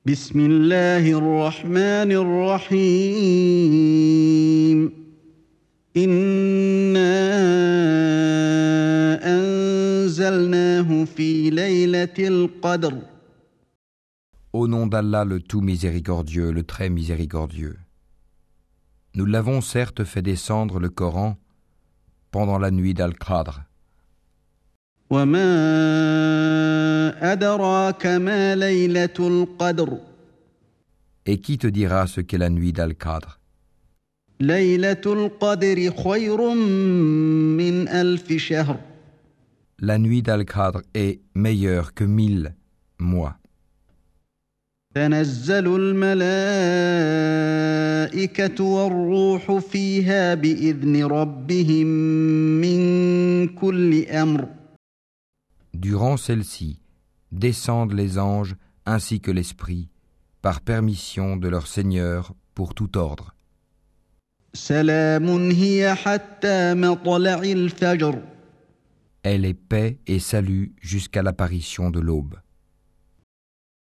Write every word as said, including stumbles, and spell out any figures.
بسم الله الرحمن الرحيم إنا أنزلناه في ليلة القدر Au nom d'Allah le tout miséricordieux, le très miséricordieux. Nous l'avons certes fait descendre le Coran pendant la nuit d'Al-Qadr. وما أدراك ما ليلة القدر Et qui te dira ce qu'est la nuit d'Al-Qadr? ليلة القدر خير من ألف شهر La nuit d'Al-Qadr est meilleure que mille mois. تنزل الملائكة والروح فيها بإذن ربهم من كل أمر Durant celle-ci, descendent les anges ainsi que l'Esprit, par permission de leur Seigneur pour tout ordre. سلام هي حتى مطلع الفجر Elle est paix et salut jusqu'à l'apparition de l'aube.